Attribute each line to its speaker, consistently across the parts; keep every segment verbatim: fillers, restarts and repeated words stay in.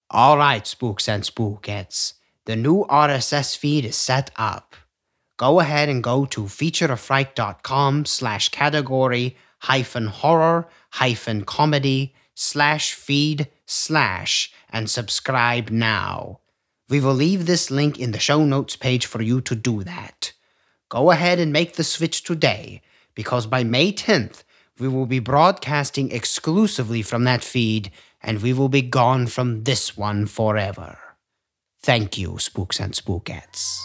Speaker 1: All right, spooks and spookettes. The new R S S feed is set up. Go ahead and go to featureofright.com slash category hyphen horror hyphen comedy slash feed slash and subscribe now. We will leave this link in the show notes page for you to do that. Go ahead and make the switch today, because by May tenth, we will be broadcasting exclusively from that feed, and we will be gone from this one forever. Thank you, spooks and spookettes.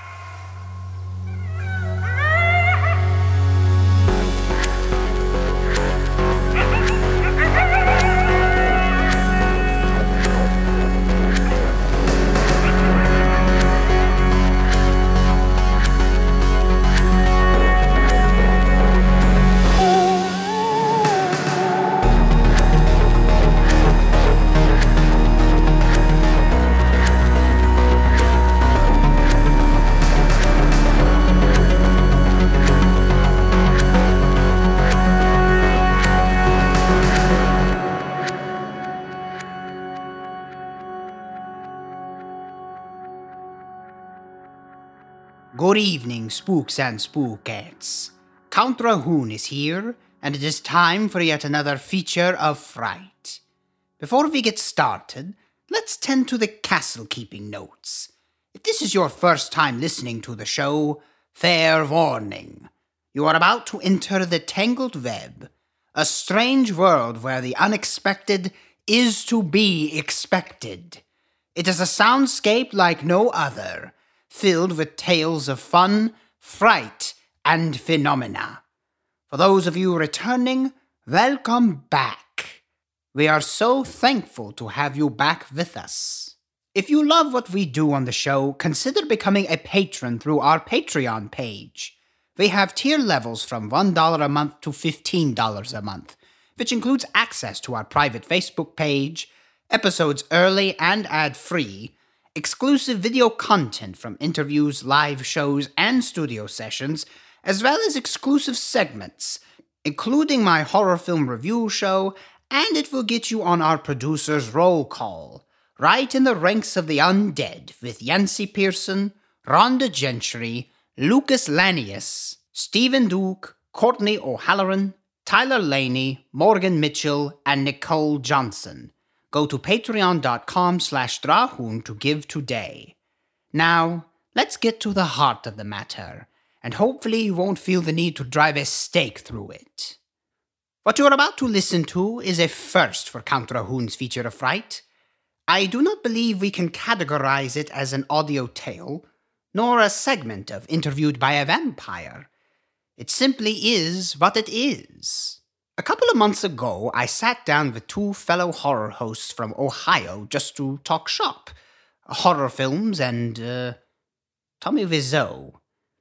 Speaker 1: Good evening, spooks and spookettes. Count Rahoon is here, and it is time for yet another feature of fright. Before we get started, let's tend to the castle-keeping notes. If this is your first time listening to the show, fair warning. You are about to enter the tangled web, a strange world where the unexpected is to be expected. It is a soundscape like no other, filled with tales of fun, fright, and phenomena. For those of you returning, welcome back. We are so thankful to have you back with us. If you love what we do on the show, consider becoming a patron through our Patreon page. We have tier levels from one dollar a month to fifteen dollars a month, which includes access to our private Facebook page, episodes early and ad-free, exclusive video content from interviews, live shows, and studio sessions, as well as exclusive segments, including my horror film review show, and it will get you on our producer's roll call, right in the ranks of the undead, with Yancey Pearson, Rhonda Gentry, Lucas Lanius, Stephen Duke, Courtney O'Halloran, Tyler Laney, Morgan Mitchell, and Nicole Johnson. Go to patreon.com slash Drahoon to give today. Now, let's get to the heart of the matter, and hopefully you won't feel the need to drive a stake through it. What you're about to listen to is a first for Count Drahoon's feature of fright. I do not believe we can categorize it as an audio tale, nor a segment of Interviewed by a Vampire. It simply is what it is. A couple of months ago, I sat down with two fellow horror hosts from Ohio just to talk shop. Horror films and, uh, Tommy Wiseau.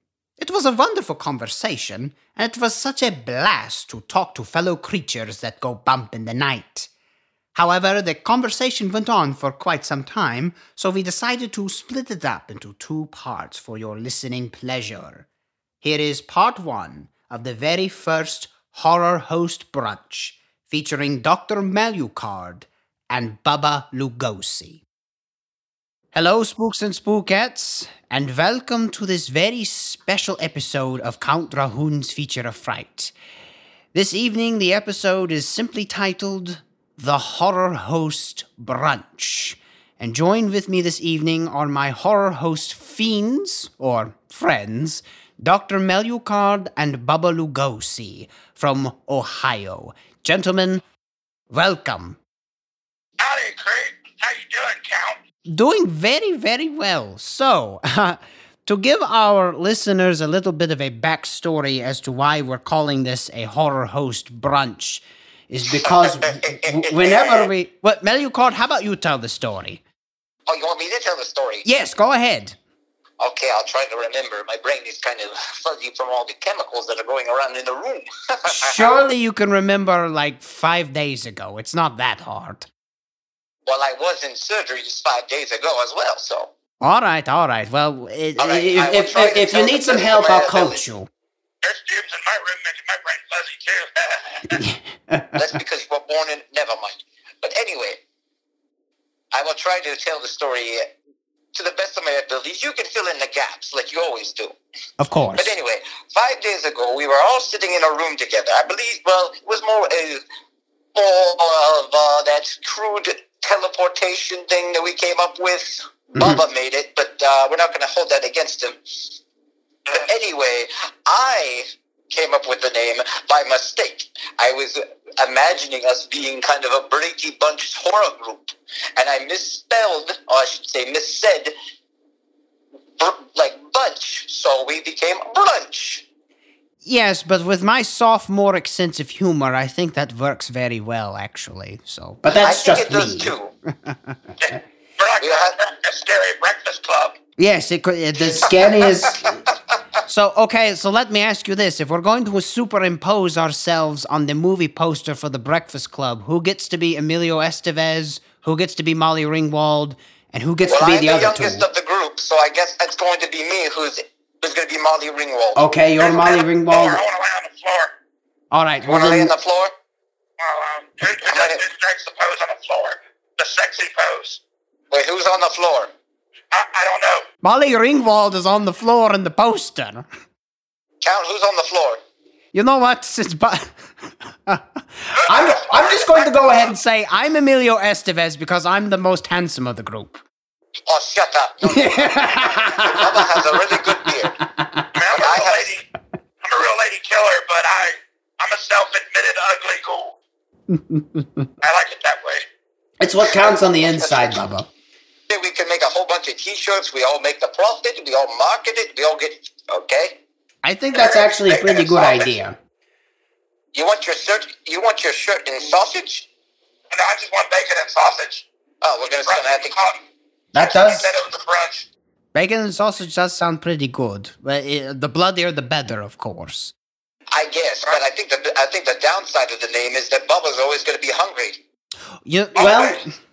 Speaker 1: It was a wonderful conversation, and it was such a blast to talk to fellow creatures that go bump in the night. However, the conversation went on for quite some time, so we decided to split it up into two parts for your listening pleasure. Here is part one of the very first Horror Host Brunch, featuring Doctor Malucard and Baba Lugosi. Hello, spooks and spookettes, and welcome to this very special episode of Count Drahoon's Feature of Fright. This evening, the episode is simply titled The Horror Host Brunch. And joined with me this evening are my horror host fiends, or friends, Doctor Malucard and Baba Lugosi from Ohio. Gentlemen, welcome.
Speaker 2: Howdy, Craig. How you doing, Count?
Speaker 1: Doing very, very well. So, uh, to give our listeners a little bit of a backstory as to why we're calling this a horror host brunch is because w- whenever we... What, Malucard, how about you tell the story?
Speaker 2: Oh, you want me to tell the story?
Speaker 1: Yes, go ahead.
Speaker 2: Okay, I'll try to remember. My brain is kind of fuzzy from all the chemicals that are going around in the room.
Speaker 1: Surely you can remember like five days ago. It's not that hard.
Speaker 2: Well, I was in surgery just five days ago as well, so...
Speaker 1: All right, all right. Well, it,
Speaker 2: all right,
Speaker 1: if, if, if, if you need some help, I'll coach you.
Speaker 2: There's germs in my room making my brain fuzzy, too. That's because you were born in... Never mind. But anyway, I will try to tell the story to the best of my abilities. You can fill in the gaps like you always do.
Speaker 1: Of course.
Speaker 2: But anyway, five days ago, we were all sitting in a room together. I believe, well, it was more, uh, more of uh, that crude teleportation thing that we came up with. Mm-hmm. Bubba made it, but uh, we're not going to hold that against him. But anyway, I came up with the name by mistake. I was imagining us being kind of a Brady Bunch horror group, and I misspelled, or I should say missaid, br- like bunch, so we became brunch.
Speaker 1: Yes, but with my sophomoric sense of humor, I think that works very well, actually. So, but that's
Speaker 2: I
Speaker 1: just
Speaker 2: think it
Speaker 1: me.
Speaker 2: does too. A scary breakfast club.
Speaker 1: Yes, it could. It, the scariest. So, okay, so let me ask you this. If we're going to superimpose ourselves on the movie poster for the Breakfast Club, who gets to be Emilio Estevez, who gets to be Molly Ringwald, and who gets
Speaker 2: well,
Speaker 1: to be
Speaker 2: I'm
Speaker 1: the,
Speaker 2: the
Speaker 1: other two?
Speaker 2: Well, I'm the youngest of the group, so I guess that's going to be me who's who's going to be Molly Ringwald.
Speaker 1: Okay, you're Molly Ringwald.
Speaker 2: I want to lay on the floor.
Speaker 1: All right.
Speaker 2: You want to lay on the floor? Well, um, who, who, does, who strikes the pose on the floor? The sexy pose. Wait, who's on the floor? I, I don't know.
Speaker 1: Molly Ringwald is on the floor in the poster.
Speaker 2: Count who's on the floor.
Speaker 1: You know what? Since but I'm I'm just going to go ahead and say I'm Emilio Estevez because I'm the most handsome of the group.
Speaker 2: Oh, shut up! No, no. Bubba has a really good beard. I mean, I'm, a real lady, I'm a real lady killer, but I I'm a self-admitted ugly ghoul. I like it that way.
Speaker 1: It's what counts on the inside, Bubba.
Speaker 2: We can make a whole bunch of T-shirts. We all make the profit. We all market it. We all get okay.
Speaker 1: I think that's actually a pretty good idea.
Speaker 2: You want your shirt? You want your shirt in sausage? No, I just want bacon and sausage. Oh, we're gonna gonna have to call.
Speaker 1: That does.
Speaker 2: That was the brunch.
Speaker 1: Bacon and sausage does sound pretty good, but it, the bloodier the better, of course.
Speaker 2: I guess, but I think the I think the downside of the name is that Bubba's always going to be hungry.
Speaker 1: You well,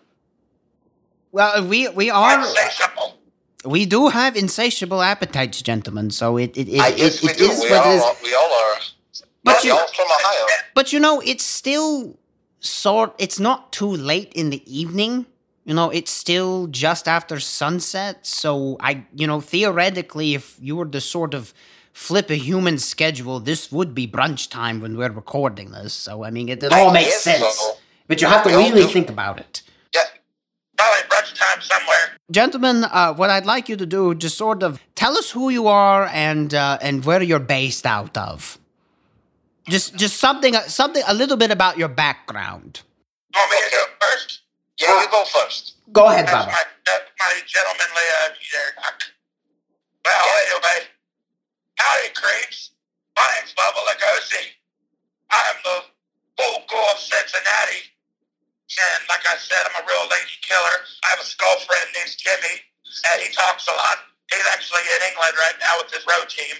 Speaker 1: well, we we are.
Speaker 2: Insatiable.
Speaker 1: We do have insatiable appetites, gentlemen. So it it it,
Speaker 2: I
Speaker 1: it,
Speaker 2: guess we
Speaker 1: it
Speaker 2: do.
Speaker 1: is
Speaker 2: We
Speaker 1: what
Speaker 2: all
Speaker 1: it is.
Speaker 2: are, we all are.
Speaker 1: But
Speaker 2: we
Speaker 1: you,
Speaker 2: all from Ohio.
Speaker 1: But you know, it's still sort. It's not too late in the evening. You know, it's still just after sunset. So I, you know, theoretically, if you were to sort of flip a human schedule, this would be brunch time when we're recording this. So I mean, it, it all makes sense. So. But you have to we really think about it.
Speaker 2: Yeah, probably brunch time somewhere.
Speaker 1: Gentlemen, uh, what I'd like you to do, just sort of tell us who you are and uh, and where you're based out of. Just just something something a little bit about your background.
Speaker 2: You want me to go first? Yeah, you go first.
Speaker 1: Go ahead,
Speaker 2: That's
Speaker 1: Bubba.
Speaker 2: my, that's my gentlemanly uh, there. Well, anyway, howdy, creeps. My name's Bubba Lugosi. I'm the vocal of Cincinnati. And like I said, I'm a real lady killer. I have a skull friend named Jimmy, and he talks a lot. He's actually in England right now with his road team.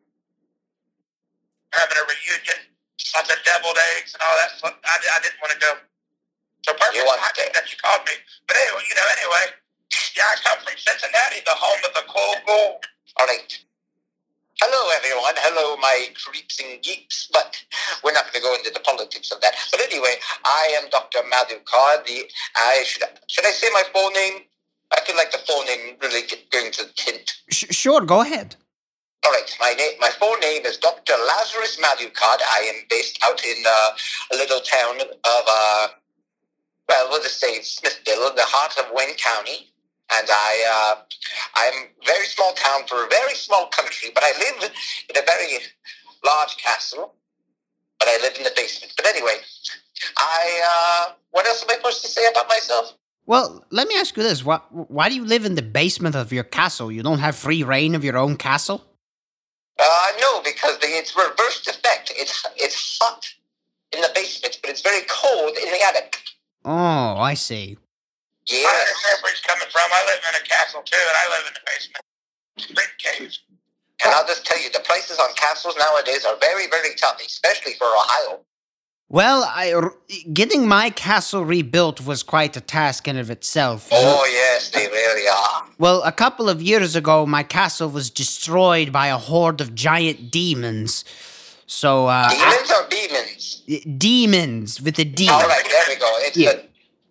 Speaker 2: They're having a reunion, lots of deviled eggs and all that. So I, I didn't want to go. So perfect timing that you called me. But anyway, you know, anyway, yeah, I come from Cincinnati, the home of the cool gold. All right. Hello, everyone. Hello, my creeps and geeks. But we're not going to go into the politics of that. But anyway, I am Doctor Madhukar. The I should should I say my full name? I feel like the full name really get, going to hint.
Speaker 1: Sh- sure, go ahead.
Speaker 2: All right, my name, my full name is Doctor Lazarus Madhukar. I am based out in uh, a little town of, uh, well, we'll just say Smithville, in the heart of Wayne County. And I, uh, I'm a very small town for a very small country, but I live in a very large castle, but I live in the basement. But anyway, I, uh, what else am I supposed to say about myself?
Speaker 1: Well, let me ask you this. Why, why do you live in the basement of your castle? You don't have free reign of your own castle?
Speaker 2: Uh, no, because the, it's reversed effect. It's, it's hot in the basement, but it's very cold in the attic.
Speaker 1: Oh, I see.
Speaker 2: Yeah, I understand where he's coming from. I live in a castle, too, and I live in the basement. Big caves. And I'll just tell you, the prices on castles nowadays are very, very tough, especially for Ohio.
Speaker 1: Well, I, getting my castle rebuilt was quite a task in of itself.
Speaker 2: Oh, yes, they really are.
Speaker 1: Well, a couple of years ago, my castle was destroyed by a horde of giant demons. So, uh...
Speaker 2: Demons I, or demons?
Speaker 1: Demons, with a D.
Speaker 2: All right, there we go. It's
Speaker 1: yeah.
Speaker 2: the...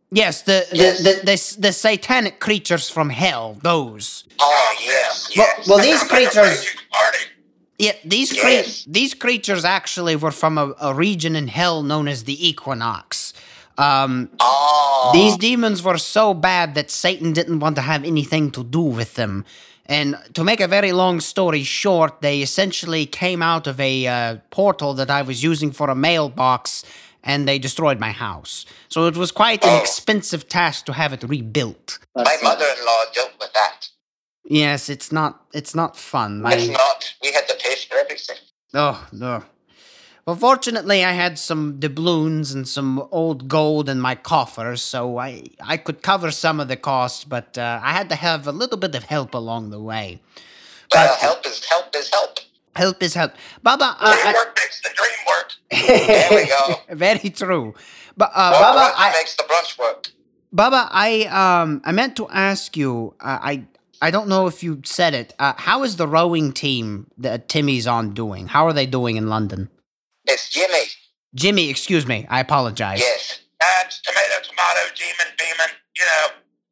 Speaker 1: Yes, the the,
Speaker 2: Yes.
Speaker 1: the, the the satanic creatures from hell. Those.
Speaker 2: Oh, yes,
Speaker 1: Well,
Speaker 2: yes.
Speaker 1: well, these
Speaker 3: Sounds like a
Speaker 1: creatures.
Speaker 3: raging party.
Speaker 1: Yeah, these
Speaker 2: Yes.
Speaker 1: cre- these creatures actually were from a, a region in hell known as the Equinox. Um,
Speaker 2: Oh.
Speaker 1: These demons were so bad that Satan didn't want to have anything to do with them. And to make a very long story short, they essentially came out of a uh, portal that I was using for a mailbox, and they destroyed my house. So it was quite an
Speaker 2: Oh.
Speaker 1: expensive task to have it rebuilt.
Speaker 2: My mother-in-law dealt with that.
Speaker 1: Yes, it's not it's not fun. My,
Speaker 2: It's not. We had to pay for everything.
Speaker 1: oh no. Well, fortunately, I had some doubloons and some old gold in my coffers, so I, I could cover some of the costs, but uh, I had to have a little bit of help along the way.
Speaker 2: Well,
Speaker 1: But-
Speaker 2: help is help is help.
Speaker 1: Help is help. Baba, uh,
Speaker 3: Teamwork makes the dream work.
Speaker 2: There we go.
Speaker 1: I, very true. But uh,
Speaker 2: More
Speaker 1: Baba,
Speaker 2: brunch
Speaker 1: I,
Speaker 2: makes the brunch work.
Speaker 1: Baba, I um I meant to ask you. Uh, I I don't know if you said it. Uh, how is the rowing team that Timmy's on doing? How are they doing in London?
Speaker 2: It's Jimmy.
Speaker 1: Jimmy, excuse me. I apologize.
Speaker 2: Yes.
Speaker 3: That's tomato, tomato, demon, demon. You know,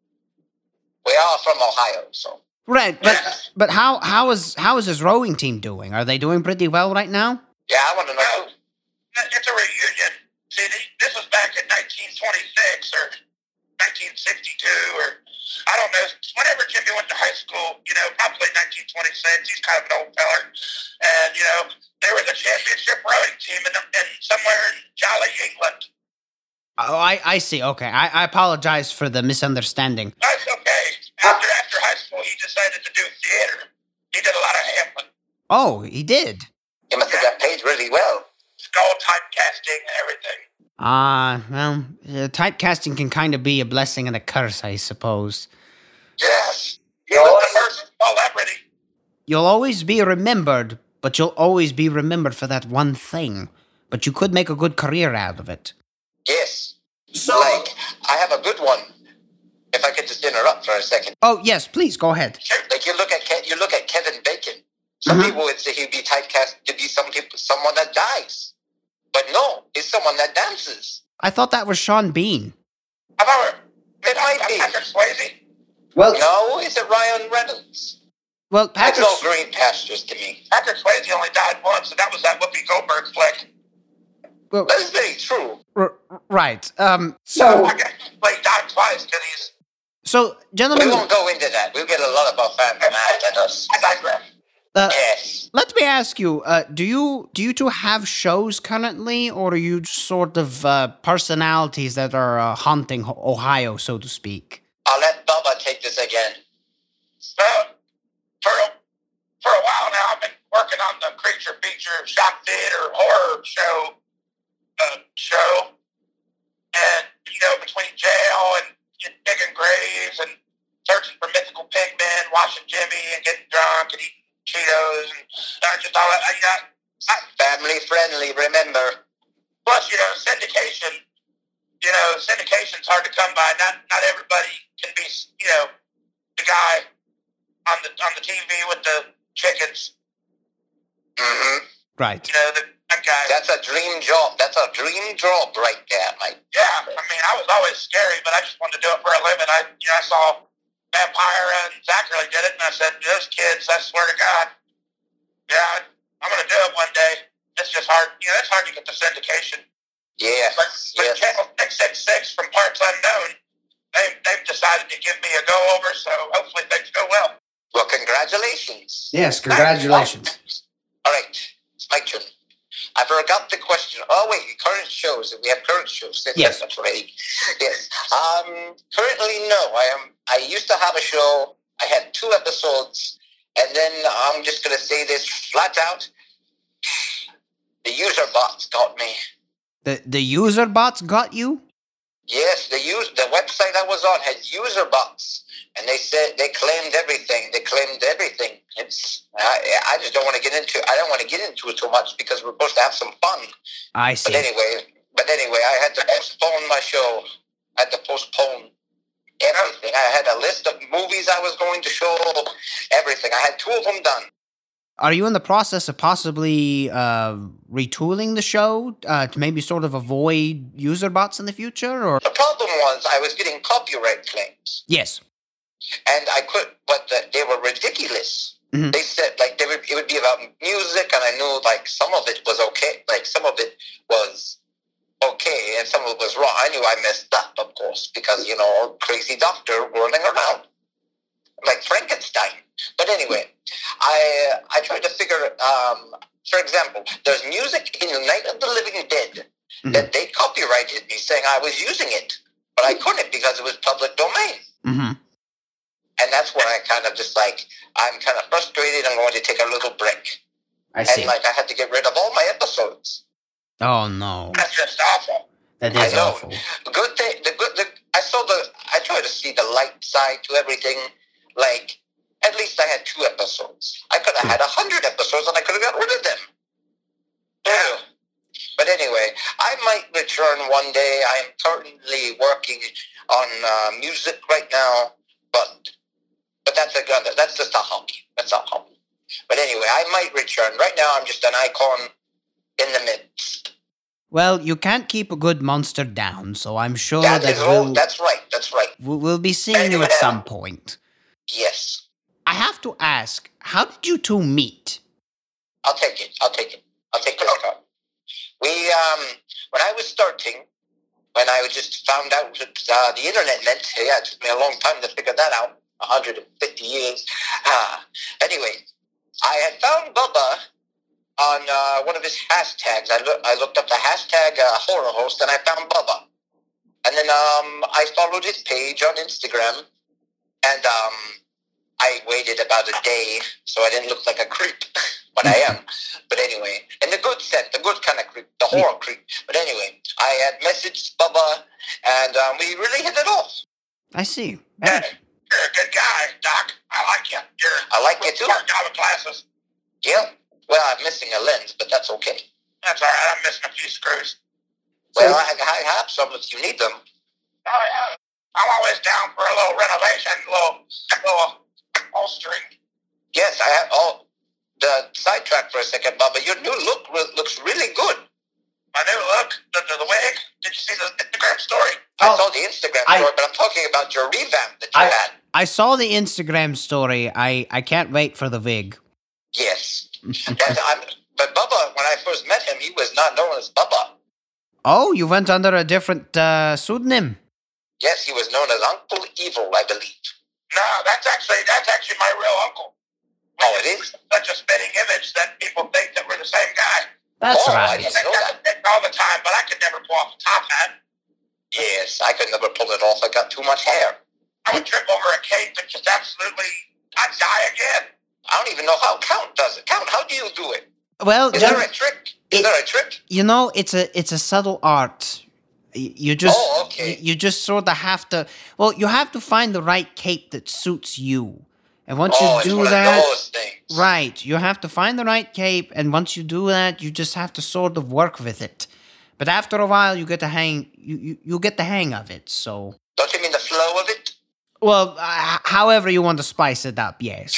Speaker 2: We are from Ohio, so.
Speaker 1: Right, but
Speaker 3: Yes.
Speaker 1: but how how is how is his rowing team doing? Are they doing pretty well right now?
Speaker 2: Yeah, I want to know.
Speaker 3: it's a reunion. See, the- this was back in nineteen twenty-six or nineteen sixty-two or I don't know. Whenever Jimmy went to high school, you know, probably nineteen twenty-six. He's kind of an old feller, and you know, they were the championship rowing team in, in somewhere in Jolly, England.
Speaker 1: Oh, I, I see. Okay, I, I apologize for the misunderstanding.
Speaker 3: That's okay. After after high school, he decided to do theater. He did a lot of Hamlet,
Speaker 1: Oh, he did.
Speaker 2: You must have got paid really well.
Speaker 3: skull typecasting, and everything.
Speaker 1: Ah, well, uh, typecasting can kind of be a blessing and a curse, I suppose.
Speaker 3: Yes, he was the first celebrity.
Speaker 1: You'll always be remembered, but you'll always be remembered for that one thing. But you could make a good career out of it.
Speaker 2: Yes.
Speaker 1: So-
Speaker 2: Like, I have a good one. If I could just interrupt for a second.
Speaker 1: Oh, yes, please, go ahead.
Speaker 2: Like, you look at Ke- you look at Kevin Bacon. Some
Speaker 1: Mhm.
Speaker 2: people would say he'd be typecast to be some people, someone that dies. But no, he's someone that dances.
Speaker 1: I thought that was Sean Bean.
Speaker 3: How about
Speaker 2: It might be.
Speaker 3: Patrick Swayze?
Speaker 1: Well,
Speaker 2: No, is it Ryan Reynolds?
Speaker 1: well,
Speaker 2: It's
Speaker 1: Patrick.
Speaker 2: all green pastures to me.
Speaker 3: Patrick Swayze only died once, and that was that Whoopi Goldberg flick.
Speaker 1: Well,
Speaker 2: That is very true.
Speaker 1: r- right. Um.
Speaker 3: So, I guess he died twice because he's.
Speaker 1: So,
Speaker 2: We
Speaker 1: gentlemen,
Speaker 2: won't go into that. We'll get a lot of our fans mad at us.
Speaker 3: I digress.
Speaker 1: uh,
Speaker 2: Yes.
Speaker 1: let me ask you: uh, Do you do you two have shows currently, or are you just sort of uh, personalities that are uh, haunting Ho- Ohio, so to speak?
Speaker 2: I'll let Bubba take this again.
Speaker 3: Well, for a, for a while now, I've been working on the creature feature shock theater horror show. Uh, show, and you know, between jail and you know, digging graves and searching for mythical pigmen, watching Jimmy and getting drunk and eating Cheetos and uh, just all that. I, you know, I,
Speaker 2: Family friendly, remember.
Speaker 3: plus, you know, syndication. You know, syndication's hard to come by. Not not everybody can be, you know, the guy on the on the T V with the chickens.
Speaker 2: Mm-hmm.
Speaker 1: Right.
Speaker 3: You know, the that guy.
Speaker 2: That's a dream job. That's a dream job right there, Mike.
Speaker 3: Yeah, I mean, I was always scary, but I just wanted to do it for a living. I, you know, I saw Vampire and Zachary did it, and I said, those kids, I swear to God, yeah, I'm going to do it one day. It's just hard. You know, it's hard to get the syndication.
Speaker 2: Yes,
Speaker 3: But, but
Speaker 2: yes.
Speaker 3: Channel six six six from Parts Unknown, they, they've decided to give me a go-over, so hopefully things go well.
Speaker 2: Well, congratulations.
Speaker 1: Yes,
Speaker 3: congratulations.
Speaker 2: All right, it's my turn. I forgot the question. Oh, wait, current shows. We have current shows.
Speaker 1: Yes.
Speaker 2: That's right. Yes. Um, currently, no. I am. I used to have a show. I had two episodes, and then I'm just going to say this flat out. The user bots got me.
Speaker 1: The the user bots got you?
Speaker 2: Yes, the use the website I was on had user bots, and they said they claimed everything. They claimed everything. It's I, I just don't want to get into. I don't want to get into it too much because we're supposed to have some fun.
Speaker 1: I see.
Speaker 2: But anyway, but anyway, I had to postpone my show. I had to postpone everything. I had a list of movies I was going to show. Everything. I had two of them done.
Speaker 1: Are you in the process of possibly uh, retooling the show uh, to maybe sort of avoid user bots in the future? Or
Speaker 2: The problem was I was getting copyright claims.
Speaker 1: Yes.
Speaker 2: And I could, but the, they were ridiculous.
Speaker 1: Mm-hmm.
Speaker 2: They said, like, they would, it would be about music, and I knew, like, some of it was okay. Like, some of it was okay, and some of it was wrong. I knew I messed up, of course, because, you know, crazy doctor running around. Like Frankenstein. But anyway, I I tried to figure, um, for example, there's music in Night of the Living Dead mm-hmm. that they copyrighted me saying I was using it, but I couldn't because it was public domain.
Speaker 1: Mm-hmm.
Speaker 2: And that's where I kind of just like, I'm kind of frustrated. I'm going to take a little break.
Speaker 1: I see.
Speaker 2: And like, I had to get rid of all my episodes.
Speaker 1: Oh, no.
Speaker 3: That's just awful.
Speaker 1: That is
Speaker 2: I know.
Speaker 1: awful.
Speaker 2: The good thing, the good, the, I saw the, I tried to see the light side to everything. Like, at least I had two episodes. I could have had a hundred episodes and I could have got rid of them. Yeah. But anyway, I might return one day. I am currently working on uh, music right now, but but that's a that's just a hobby. That's a hobby. But anyway, I might return. Right now, I'm just an icon in the midst.
Speaker 1: Well, you can't keep a good monster down, so I'm sure
Speaker 2: that,
Speaker 1: that
Speaker 2: is
Speaker 1: we'll,
Speaker 2: all, that's right. That's right.
Speaker 1: we'll, we'll be seeing you at some point.
Speaker 2: Yes.
Speaker 1: I have to ask, how did you two meet?
Speaker 2: I'll take it. I'll take it. I'll take this card. We, um, when I was starting, when I just found out what uh, the internet meant, yeah, it took me a long time to figure that out, one hundred fifty years. Uh, anyway, I had found Bubba on uh, one of his hashtags. I, lo- I looked up the hashtag uh, horror host, and I found Bubba. And then um, I followed his page on Instagram, and um, I waited about a day so I didn't look like a creep, but I am. But anyway, in the good sense, the good kind of creep, the horror creep. But anyway, I had messaged Bubba, and um, we really hit it off.
Speaker 1: I see.
Speaker 3: Hey, you're a good guy, Doc. I like you. You're
Speaker 2: I like you too.
Speaker 3: smart guy with glasses.
Speaker 2: Yep. Well, I'm missing a lens, but that's okay.
Speaker 3: That's all right. I'm missing a few screws.
Speaker 2: Well, I, I have some if you need them.
Speaker 3: Oh, yeah. I'm always down for a little renovation, a little, a little bolstering.
Speaker 2: Yes, I have. Oh, the sidetrack for a second, Bubba. Your new look re- looks really good.
Speaker 3: My new look, the, the, the wig. Did you see the Instagram story?
Speaker 2: I
Speaker 1: Oh,
Speaker 2: saw the Instagram
Speaker 1: I-
Speaker 2: story, but I'm talking about your revamp that you
Speaker 1: I-
Speaker 2: had.
Speaker 1: I saw the Instagram story. I, I can't wait for the wig.
Speaker 2: Yes. and I'm, but Bubba, when I first met him, he was not known as Bubba.
Speaker 1: Oh, you went under a different uh, pseudonym.
Speaker 2: Yes, he was known as Uncle Evil, I believe.
Speaker 3: No, that's actually that's actually my real uncle.
Speaker 2: Oh, it is?
Speaker 3: Such a spitting image that people think that we're the same guy.
Speaker 1: That's
Speaker 2: Oh, I
Speaker 1: right.
Speaker 2: didn't
Speaker 3: I
Speaker 2: know
Speaker 3: got
Speaker 2: that.
Speaker 3: it all the time, but I could never pull off a top hat.
Speaker 2: Yes, I could never pull it off. I got too much hair.
Speaker 3: I would trip over a cape and just absolutely, I'd die again.
Speaker 2: I don't even know how Count does it. Count, how do you do it?
Speaker 1: Well,
Speaker 2: Is
Speaker 1: you,
Speaker 2: there a trick? Is
Speaker 1: It-
Speaker 2: there a trick?
Speaker 1: you know, it's a it's a subtle art. Y- You just
Speaker 2: Oh, okay.
Speaker 1: y- you just sort of have to. Well, you have to find the right cape that suits you, and once
Speaker 2: Oh,
Speaker 1: you
Speaker 2: it's
Speaker 1: do
Speaker 2: one
Speaker 1: that,
Speaker 2: of those things.
Speaker 1: right, you have to find the right cape, and once you do that, you just have to sort of work with it. But after a while, you get the hang. You you, you get the hang of it. So,
Speaker 2: Don't you mean the flow of it?
Speaker 1: well, uh, however you want to spice it up, yes.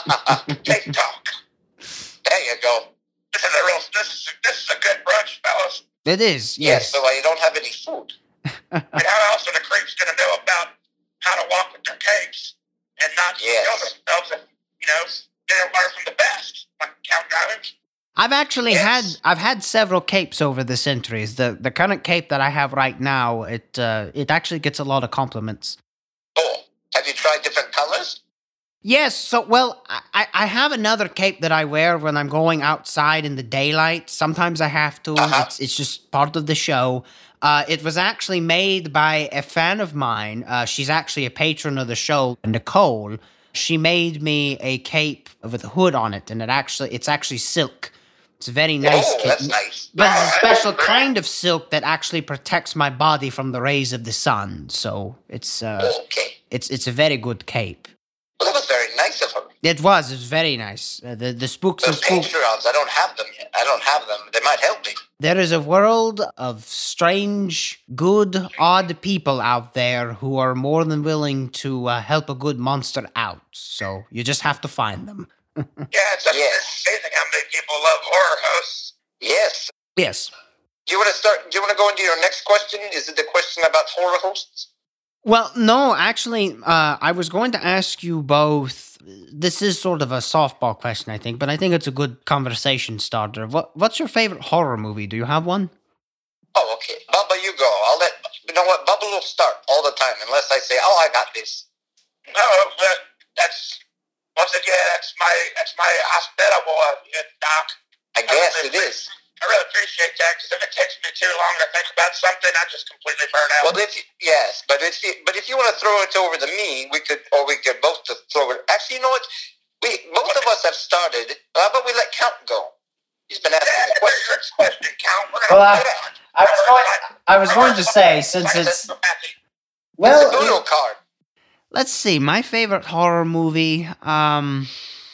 Speaker 3: TikTok.
Speaker 2: There you go.
Speaker 3: This is a real, this is, this is a good brunch, fellas.
Speaker 1: It is,
Speaker 2: Yes,
Speaker 1: yes.
Speaker 2: so uh, you don't have any food.
Speaker 3: And how else are the creeps going to know about how to walk with their capes and not
Speaker 2: Yes.
Speaker 3: kill themselves and, you know, they don't learn from the best, like Count Driving?
Speaker 1: I've actually
Speaker 2: Yes.
Speaker 1: had I've had several capes over the centuries. The the current cape that I have right now, it uh, it actually gets a lot of compliments.
Speaker 2: Oh, have you tried different colors?
Speaker 1: Yes, so well, I, I have another cape that I wear when I'm going outside in the daylight. Sometimes I have to.
Speaker 2: Uh-huh.
Speaker 1: It's it's just part of the show. Uh, it was actually made by a fan of mine. Uh, she's actually a patron of the show, Nicole. She made me a cape with a hood on it, and it actually it's actually silk. It's a very nice
Speaker 2: Oh,
Speaker 1: cape.
Speaker 2: that's nice.
Speaker 1: But it's a special kind of silk that actually protects my body from the rays of the sun. So it's uh,
Speaker 2: Okay.
Speaker 1: it's it's a very good cape.
Speaker 2: Well, that was very nice of her.
Speaker 1: It was. It was very nice. Uh, the the spooks
Speaker 2: The
Speaker 1: of spook.
Speaker 2: Patreons, I don't have them yet. I don't have them. They might help me.
Speaker 1: There is a world of strange, good, odd people out there who are more than willing to uh, help a good monster out. So you just have to find them.
Speaker 3: Yeah, it's,
Speaker 2: Yes.
Speaker 3: amazing how many people love horror hosts.
Speaker 2: Yes.
Speaker 1: Yes.
Speaker 2: Do you want to start? Do you want to go into your next question? Is it the question about horror hosts?
Speaker 1: Well, no, actually, uh, I was going to ask you both. This is sort of a softball question, I think, but I think it's a good conversation starter. What What's your favorite horror movie? Do you have one?
Speaker 2: Oh, okay. Bubba, you go. I'll let... You know what? Bubba will start all the time unless I say, oh, I got this.
Speaker 3: No, that, that's once again that's my that's my hospitable of you, Doc.
Speaker 2: I guess
Speaker 3: really,
Speaker 2: it is.
Speaker 3: I really appreciate that because if it takes me too long to think about something, I just completely burn out.
Speaker 2: Well, if you, yes, but if you, but if you want to throw it over to me, we could, or we could both to throw it. Actually, you know what? We both of us have started. How about we let Count go? He's been asking
Speaker 3: yeah,
Speaker 2: the question.
Speaker 3: question, Count. We're
Speaker 4: Well,
Speaker 3: gonna
Speaker 4: I, I was going. I was going to say since it's
Speaker 2: Well, it's a
Speaker 4: well,
Speaker 2: Uno card.
Speaker 1: Let's see. My favorite horror movie. Um,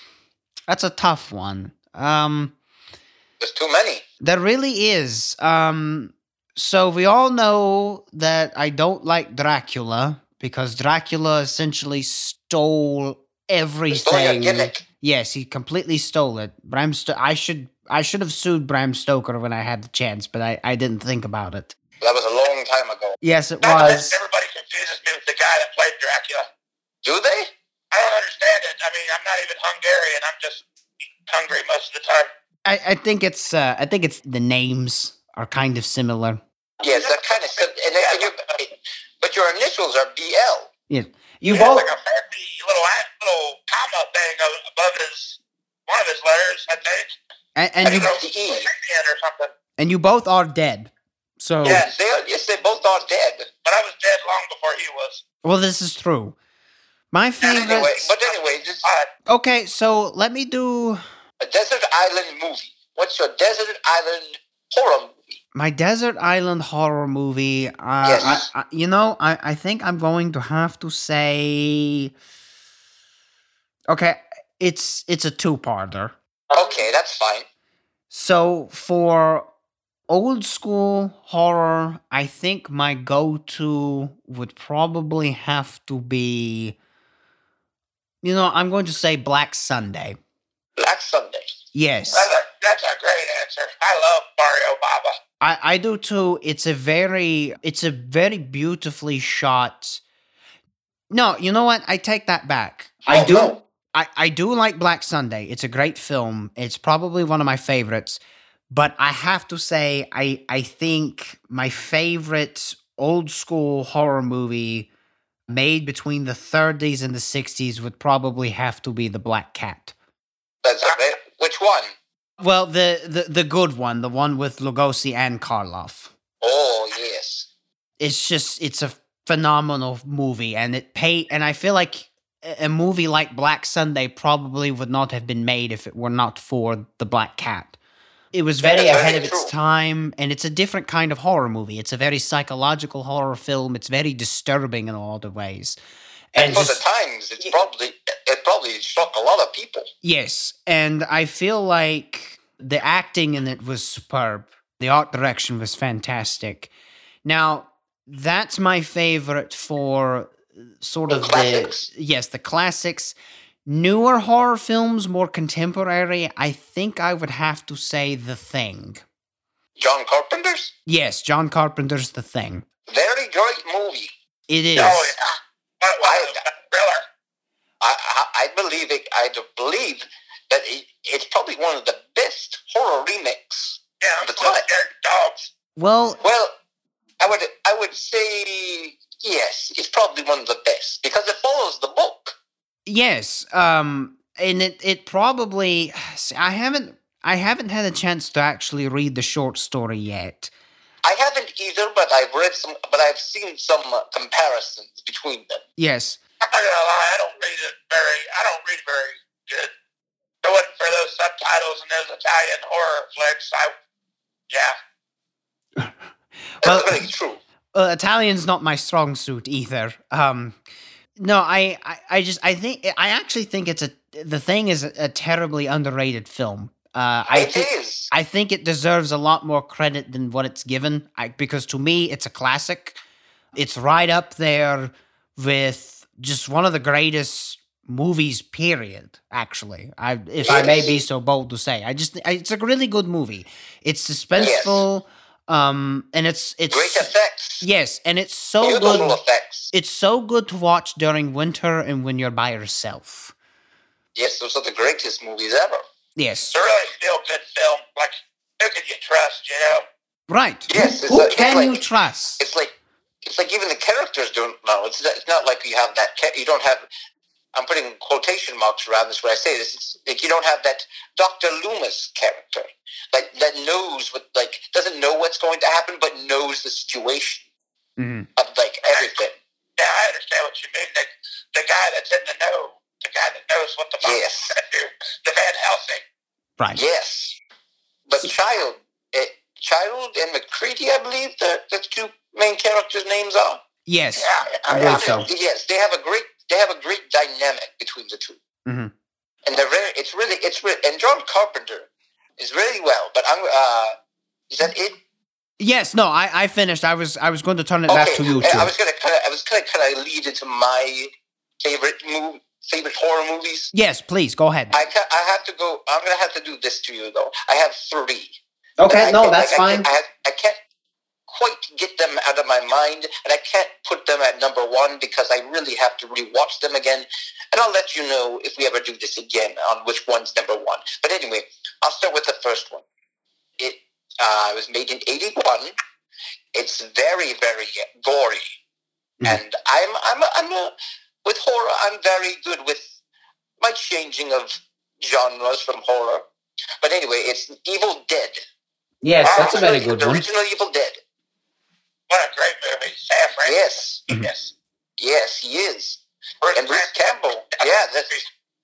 Speaker 1: that's a tough one. Um,
Speaker 2: There's too many.
Speaker 1: there really is. Um, so we all know that I don't like Dracula because Dracula essentially stole
Speaker 2: It's only a
Speaker 1: everything.
Speaker 2: gimmick.
Speaker 1: Yes, he completely stole it. Bram Sto- I should I should have sued Bram Stoker when I had the chance, but I, I didn't think about it.
Speaker 2: That was a long time ago.
Speaker 1: Yes, it
Speaker 3: Not that
Speaker 1: was.
Speaker 3: everybody confuses me with the guy that played Dracula.
Speaker 2: Do they?
Speaker 3: I don't understand it. I mean, I'm not even Hungarian. I'm just hungry most of the time.
Speaker 1: I, I think it's uh, I think it's the names are kind of similar.
Speaker 2: Yes, they're kind of. And, and you, but your initials are B L.
Speaker 1: Yeah.
Speaker 4: you
Speaker 3: Yeah,
Speaker 4: both.
Speaker 3: like a fancy little little comma thing above his one of his letters, I think.
Speaker 1: And, and
Speaker 3: I
Speaker 1: you
Speaker 3: don't know,
Speaker 2: the E.
Speaker 3: or something.
Speaker 1: and you both are dead. So
Speaker 2: Yes, they are, yes, they both are dead.
Speaker 3: But I was dead long before he was.
Speaker 1: well, this is true. My favorite.
Speaker 2: Anyway, but anyway, just
Speaker 3: Uh,
Speaker 1: Okay, so let me do
Speaker 2: a desert island movie. What's your desert island horror movie?
Speaker 1: my desert island horror movie. Uh,
Speaker 2: Yes.
Speaker 1: I, I, you know, I, I think I'm going to have to say. Okay, it's it's a two-parter.
Speaker 2: Okay, that's fine.
Speaker 1: So for old school horror, I think my go-to would probably have to be. You know, I'm going to say Black Sunday.
Speaker 2: Black Sunday.
Speaker 1: Yes.
Speaker 3: that's, a, that's a great answer. I love Mario Baba.
Speaker 1: I, I do too. It's a very it's a very beautifully shot. No, you know what? I take that back. I
Speaker 2: Oh,
Speaker 1: do
Speaker 2: no.
Speaker 1: I, I do like Black Sunday. It's a great film. It's probably one of my favorites. But I have to say, I I think my favorite old school horror movie made between the thirties and the sixties would probably have to be The Black Cat.
Speaker 2: That's okay. Which one?
Speaker 1: Well, the the, the good one, the one with Lugosi and Karloff.
Speaker 2: Oh, yes.
Speaker 1: It's just it's a phenomenal movie, and it pay and I feel like a a movie like Black Sunday probably would not have been made if it were not for The Black Cat. It was very
Speaker 2: Yeah,
Speaker 1: ahead
Speaker 2: very
Speaker 1: of its
Speaker 2: true.
Speaker 1: time, and it's a different kind of horror movie. It's a very psychological horror film. It's very disturbing in a lot of ways.
Speaker 2: And
Speaker 1: And
Speaker 2: for
Speaker 1: just-
Speaker 2: the times, it's probably it probably struck a lot of people.
Speaker 1: Yes, and I feel like the acting in it was superb. The art direction was fantastic. Now, that's my favorite for sort
Speaker 2: The
Speaker 1: of
Speaker 2: classics.
Speaker 1: the yes, the classics. Newer horror films, more contemporary, I think I would have to say The Thing.
Speaker 2: John Carpenter's
Speaker 1: Yes, John Carpenter's The Thing.
Speaker 2: very great movie.
Speaker 1: It is.
Speaker 3: Oh, yeah. What, what,
Speaker 2: I-
Speaker 3: a thriller.
Speaker 2: I I, I believe it. I do believe that it, it's probably one of the best horror remakes.
Speaker 3: Yeah,
Speaker 2: The
Speaker 3: little
Speaker 2: time.
Speaker 3: scared dogs.
Speaker 1: Well,
Speaker 2: Well, I would I would say yes. It's probably one of the best because it follows the book.
Speaker 1: yes, um, and it it probably see, I haven't I haven't had a chance to actually read the short story yet.
Speaker 2: I haven't either, but I've read some. But I've seen some uh, comparisons between them.
Speaker 1: Yes,
Speaker 3: I'm not gonna lie, I don't read it very. I don't read very good. If it wasn't for those subtitles and those Italian horror flicks, I yeah.
Speaker 2: That's
Speaker 1: Well-
Speaker 2: very true.
Speaker 1: uh, Italian's not my strong suit either. Um, no, I, I, I just I think I actually think it's a The Thing is a, a terribly underrated film. Uh, I
Speaker 2: It
Speaker 1: think
Speaker 2: is.
Speaker 1: I think it deserves a lot more credit than what it's given. I, because to me, it's a classic. It's right up there with just one of the greatest movies. Period. Actually, I if I may be so bold to say, I just it's a really good movie. It's suspenseful. Um, and it's it's
Speaker 2: Great effects.
Speaker 1: yes, and it's so
Speaker 2: Beautiful
Speaker 1: good.
Speaker 2: effects.
Speaker 1: It's so good to watch during winter and when you're by yourself.
Speaker 2: Yes, those are the greatest movies ever.
Speaker 1: Yes,
Speaker 3: It's a really feel good film. Like, who can you trust, you know?
Speaker 1: right.
Speaker 2: Yes,
Speaker 1: Who,
Speaker 2: it's
Speaker 1: who
Speaker 2: a- it's
Speaker 1: can
Speaker 2: like-
Speaker 1: you trust?
Speaker 2: It's like it's like even the characters don't know. It's not, it's not like you have that. Ca- you don't have. I'm putting quotation marks around this when I say this. It's like you don't have that Doctor Loomis character, like that knows what, like doesn't know what's going to happen, but knows the situation
Speaker 1: Mhm.
Speaker 2: of like everything.
Speaker 3: Yeah, I understand what you mean. The, the guy that's in the know, the guy that knows what the fuck
Speaker 2: Yes.
Speaker 3: he's going to do. The Van Helsing.
Speaker 1: Right.
Speaker 2: Yes, but Child, eh, Child and McCready, I believe the the two main characters' names are.
Speaker 1: Yes.
Speaker 3: Yeah,
Speaker 1: I
Speaker 3: I,
Speaker 1: believe
Speaker 3: I,
Speaker 1: so.
Speaker 2: Yes, they have a great they have a great dynamic between the two.
Speaker 1: Mhm.
Speaker 2: And they're very, it's really, it's really, and John Carpenter is really well, but I'm, uh, is that it?
Speaker 1: Yes. No, I, I finished. I was I was going to turn it back to you
Speaker 2: uh,
Speaker 1: too.
Speaker 2: I was gonna kind of, I was gonna kind of lead into my favorite move, favorite horror movies.
Speaker 1: Yes, please go ahead.
Speaker 2: I ca- I have to go, I'm gonna have to do this to you though. I have three.
Speaker 4: Okay,
Speaker 2: I
Speaker 4: no,
Speaker 2: can't-
Speaker 4: that's
Speaker 2: I,
Speaker 4: fine.
Speaker 2: I, I, I can't quite get them out of my mind, and I can't put them at number one because I really have to rewatch them again. And I'll let you know if we ever do this again on which one's number one. But anyway, I'll start with the first one. It uh, was made in eighty-one. It's very, very gory,
Speaker 1: Mm.
Speaker 2: and I'm I'm I'm a, with horror. I'm very good with my changing of genres from horror. But anyway, it's Evil Dead.
Speaker 4: Yes, that's a very
Speaker 2: The
Speaker 4: good one.
Speaker 2: original Evil Dead.
Speaker 3: what a great movie. Sam Raimi.
Speaker 2: Yes,
Speaker 3: Yes.
Speaker 2: yes, he is.
Speaker 3: Bruce
Speaker 2: And Bruce
Speaker 3: Campbell.
Speaker 2: Campbell. Yeah, that's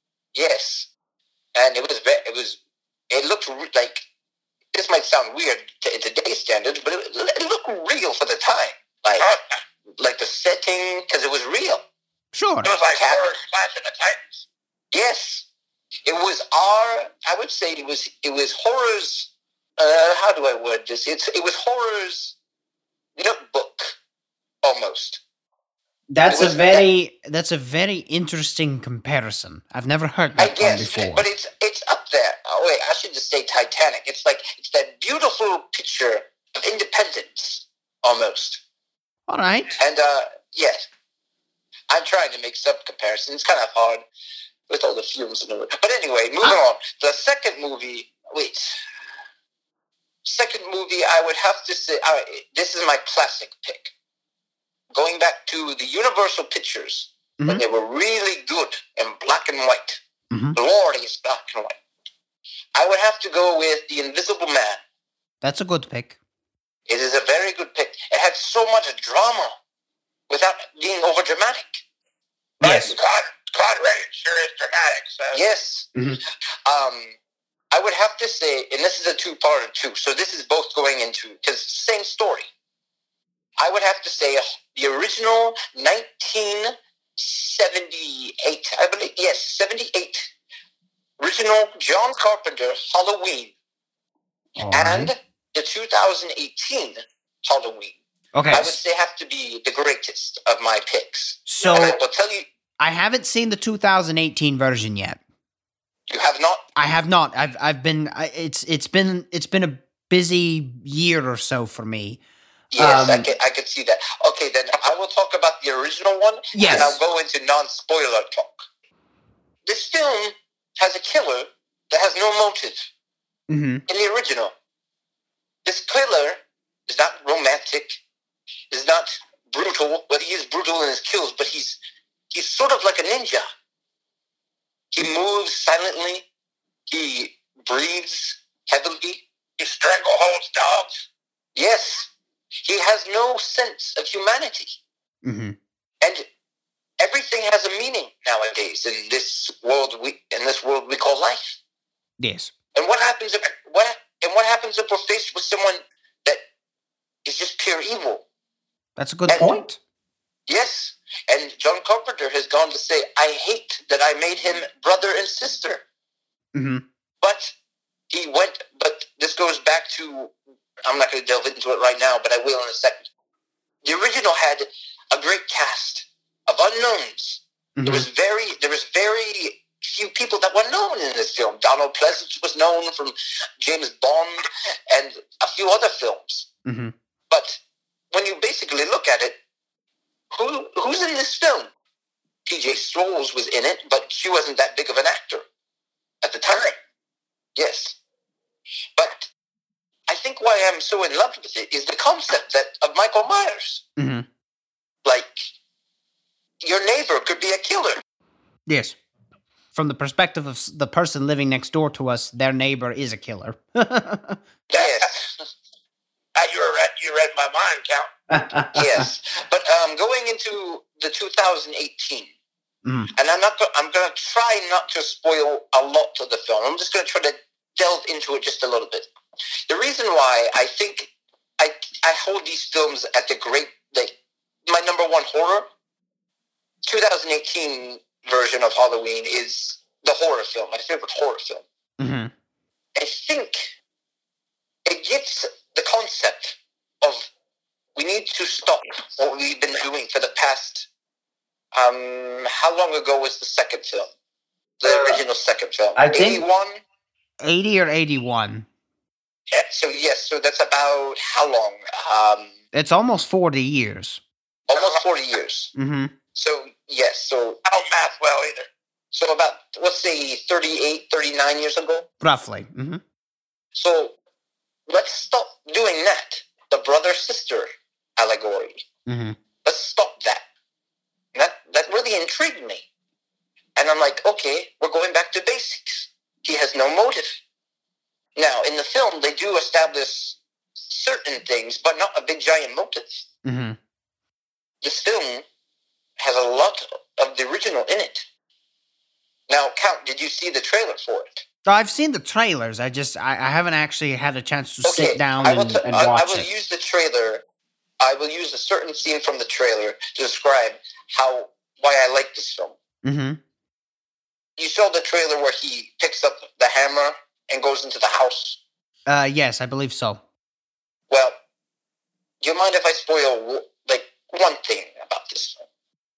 Speaker 2: yes. And it was ve- it was it looked re- like this might sound weird to, in today's standards, but it, it looked real for the time. Like
Speaker 3: Oh,
Speaker 2: like the setting, because it was real.
Speaker 1: Sure.
Speaker 3: it was like
Speaker 2: Cap-
Speaker 3: horror Clash of the Titans.
Speaker 2: Yes, it was our. I would say it was it was horror's. Uh, how do I word this? It's it was horror's notebook almost.
Speaker 1: That's
Speaker 2: It
Speaker 1: a
Speaker 2: was-
Speaker 1: very that's a very interesting comparison. I've never heard
Speaker 2: I
Speaker 1: that one
Speaker 2: guess,
Speaker 1: before.
Speaker 2: but it's it's up there. Oh wait, I should just say Titanic. It's like it's that beautiful picture of independence almost.
Speaker 1: All right.
Speaker 2: And uh, yes, I'm trying to make some comparisons. It's kind of hard with all the fumes and all. But anyway, moving
Speaker 1: Ah.
Speaker 2: on. The second movie. Wait. Second movie, I would have to say. Uh, this is my classic pick. Going back to the Universal Pictures when
Speaker 1: Mhm.
Speaker 2: they were really good in black and white,
Speaker 1: Mhm.
Speaker 2: glorious black and white. I would have to go with The Invisible Man.
Speaker 1: That's a good pick.
Speaker 2: It is a very good pick. It had so much drama without being over dramatic.
Speaker 1: Yes.
Speaker 3: Claude, Claude Rains sure is dramatic. So.
Speaker 2: Yes.
Speaker 1: Mhm.
Speaker 2: Um, I would have to say, and this is a two-parter too, so this is both going into, because same story. I would have to say the original nineteen seventy-eight, I believe, yes, seventy-eight, original John Carpenter Halloween,
Speaker 1: All
Speaker 2: and
Speaker 1: right.
Speaker 2: the two thousand eighteen Halloween.
Speaker 1: Okay.
Speaker 2: I would say have to be the greatest of my picks.
Speaker 1: So
Speaker 2: And I will tell you,
Speaker 1: I haven't seen the two thousand eighteen version yet.
Speaker 2: you have not.
Speaker 1: I have not. I've I've been. I, it's it's been it's been a busy year or so for me.
Speaker 2: Yes, I
Speaker 1: Um,
Speaker 2: can I can see that. Okay, then I will talk about the original one,
Speaker 1: Yes.
Speaker 2: and I'll go into non-spoiler talk. This film has a killer that has no motive
Speaker 1: hmm
Speaker 2: in the original. This killer is not romantic, is not brutal, but he is brutal in his kills, but he's he's sort of like a ninja. He moves silently, he breathes heavily.
Speaker 3: He strangleholds dogs.
Speaker 2: Yes, he has no sense of humanity.
Speaker 1: hmm
Speaker 2: And everything has a meaning nowadays in this world we in this world we call life.
Speaker 1: Yes.
Speaker 2: And what happens if what and what happens if we're faced with someone that is just pure evil?
Speaker 1: That's a good
Speaker 2: And-
Speaker 1: point.
Speaker 2: Yes. And John Carpenter has gone to say, I hate that I made him brother and sister.
Speaker 1: hmm
Speaker 2: But he went but this goes back to I'm not gonna delve into it right now, but I will in a second. The original had a great cast of unknowns. There was very there was very few people that were known in this film. Donald Pleasance was known from James Bond and a few other films.
Speaker 1: Mm-hmm.
Speaker 2: But when you basically look at it, who who's in this film? P J Strolls was in it, but she wasn't that big of an actor at the time. Yes. But I think why I'm so in love with it is the concept that of Michael Myers.
Speaker 1: Mm-hmm.
Speaker 2: Like, your neighbor could be a killer.
Speaker 1: Yes. From the perspective of the person living next door to us, their neighbor is a killer.
Speaker 2: Yes.
Speaker 3: Uh, you read you read my mind, Count.
Speaker 2: Yes. But um, going into the two thousand eighteen,
Speaker 1: Mm.
Speaker 2: and I'm not. Go- I'm going to try not to spoil a lot of the film. I'm just going to try to delve into it just a little bit. The reason why I think I I hold these films at the great, like, my number one horror, twenty eighteen version of Halloween is the horror film, my favorite horror film.
Speaker 1: Mm-hmm.
Speaker 2: I think it gets the concept of we need to stop what we've been doing for the past. Um, how long ago was the second film? The original second film.
Speaker 4: I think-
Speaker 2: eighty-one?
Speaker 1: eighty or eighty-one.
Speaker 2: Yeah, so yes, so that's about how long? Um,
Speaker 1: It's almost forty years.
Speaker 2: almost forty years.
Speaker 1: Mm-hmm.
Speaker 2: So yes, so
Speaker 3: I don't math well either.
Speaker 2: so about let's say thirty-eight, thirty-nine years ago.
Speaker 1: Roughly. Mm-hmm.
Speaker 2: So let's stop doing that. The brother sister allegory.
Speaker 1: Mm-hmm.
Speaker 2: Let's stop that. And that that really intrigued me. And I'm like, okay, we're going back to basics. He has no motive. Now, in the film, they do establish certain things, but not a big giant motive.
Speaker 1: Mm-hmm.
Speaker 2: This film has a lot of the original in it. Now, Count, did you see the trailer for it?
Speaker 1: So I've seen the trailers. I just I, I haven't actually had a chance to
Speaker 2: Okay,
Speaker 1: sit down
Speaker 2: I will,
Speaker 1: and,
Speaker 2: t-
Speaker 1: and
Speaker 2: I, I
Speaker 1: watch
Speaker 2: will
Speaker 1: it.
Speaker 2: use the trailer. I will use a certain scene from the trailer to describe how why I like this film.
Speaker 1: Mm-hmm.
Speaker 2: You saw the trailer where he picks up the hammer and goes into the house.
Speaker 1: Uh, yes, I believe so.
Speaker 2: Well, do you mind if I spoil like one thing about this film?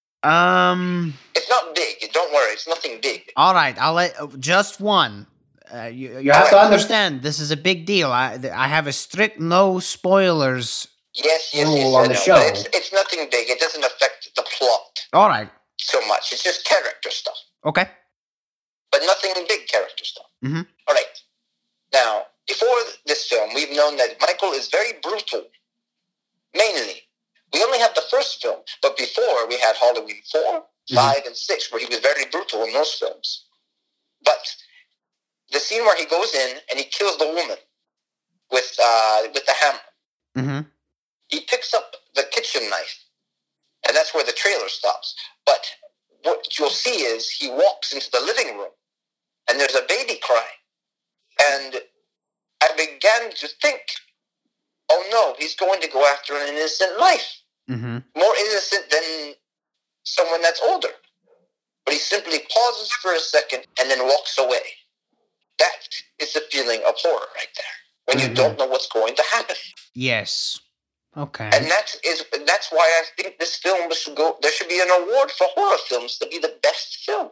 Speaker 1: Um.
Speaker 2: It's not big. Don't worry. It's nothing big.
Speaker 1: All right, I'll let uh, just one. Uh, you you
Speaker 4: have
Speaker 1: have
Speaker 4: to
Speaker 1: to understand. This is a big deal. I th- I have a strict no spoilers.
Speaker 2: Yes, yes,
Speaker 4: Rule
Speaker 2: yes.
Speaker 4: on
Speaker 2: I
Speaker 4: the
Speaker 2: know,
Speaker 4: show.
Speaker 2: but it's it's nothing big. It doesn't affect the plot
Speaker 1: All right.
Speaker 2: so much. It's just character stuff,
Speaker 1: Okay.
Speaker 2: but nothing big character stuff.
Speaker 1: Mhm.
Speaker 2: All right. Now, before this film, we've known that Michael is very brutal. Mainly, we only have the first film, but before we had Halloween four, five, and six, where he was very brutal in those films. But the scene where he goes in and he kills the woman with uh, with the hammer,
Speaker 1: Mm-hmm.
Speaker 2: he picks up the kitchen knife, and that's where the trailer stops. But what you'll see is he walks into the living room, and there's a baby crying. And I began to think, oh no, he's going to go after an innocent life.
Speaker 1: Mm-hmm.
Speaker 2: More innocent than someone that's older. But he simply pauses for a second and then walks away. That is the feeling of horror right there. When you
Speaker 1: Mhm.
Speaker 2: don't know what's going to happen.
Speaker 1: Yes. Okay.
Speaker 2: And that is that's why I think this film should go. There should be an award for horror films to be the best film.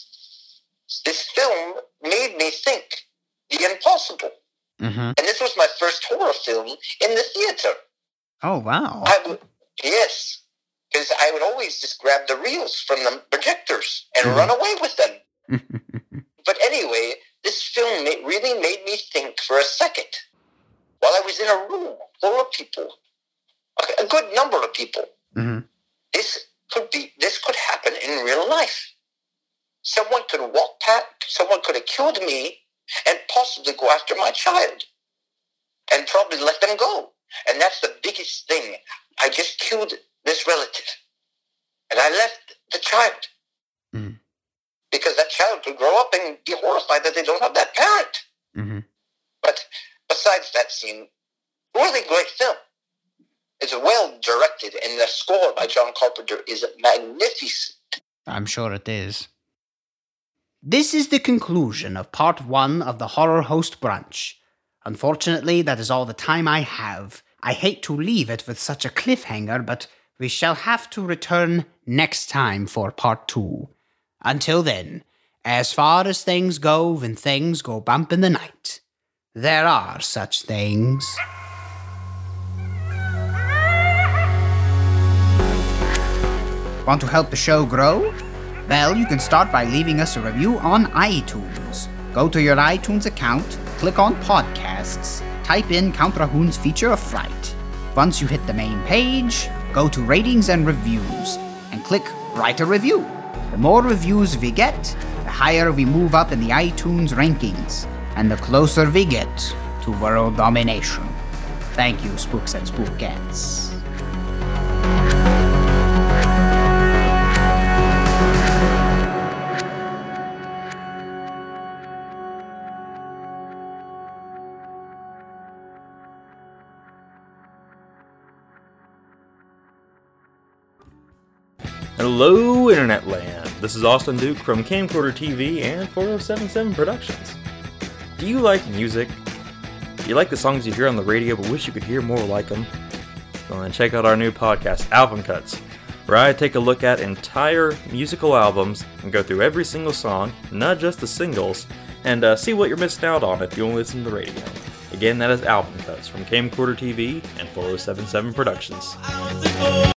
Speaker 2: This film made me think the impossible,
Speaker 1: Mm-hmm.
Speaker 2: and this was my first horror film in the theater.
Speaker 1: Oh wow.
Speaker 2: I would, yes, because I would always just grab the reels from the projectors and
Speaker 1: Mhm.
Speaker 2: run away with them. But anyway, this film ma- really made me think for a second. While I was in a room full of people, a- a good number of people,
Speaker 1: mm-hmm.
Speaker 2: this could be this could happen in real life. Someone could walk past, someone could have killed me and possibly go after my child and probably let them go. And that's the biggest thing. I just killed this relative and I left the child.
Speaker 1: Mm.
Speaker 2: Because that child could grow up and be horrified that they don't have that parent.
Speaker 1: Mm-hmm.
Speaker 2: But besides that scene, really great film. It's well directed, and the score by John Carpenter is magnificent.
Speaker 1: I'm sure it is. This is the conclusion of part one of the Horror Host Brunch. Unfortunately, that is all the time I have. I hate to leave it with such a cliffhanger, but we shall have to return next time for part two. Until then, as far as things go when things go bump in the night, there are such things. Want to help the show grow? Well, you can start by leaving us a review on iTunes. Go to your iTunes account, click on Podcasts, type in Count Rahoon's Feature of Fright. Once you hit the main page, go to Ratings and Reviews, and click Write a Review. The more reviews we get, the higher we move up in the iTunes rankings, and the closer we get to world domination. Thank you, Spooks and Spookettes.
Speaker 5: Hello, Internet Land. This is Austin Duke from Camcorder T V and four oh seven seven Productions. Do you like music? Do you like the songs you hear on the radio but wish you could hear more like them? Well, then check out our new podcast, Album Cuts, where I take a look at entire musical albums and go through every single song, not just the singles, and uh, see what you're missing out on if you only listen to the radio. Again, that is Album Cuts from Camcorder T V and four oh seven seven Productions.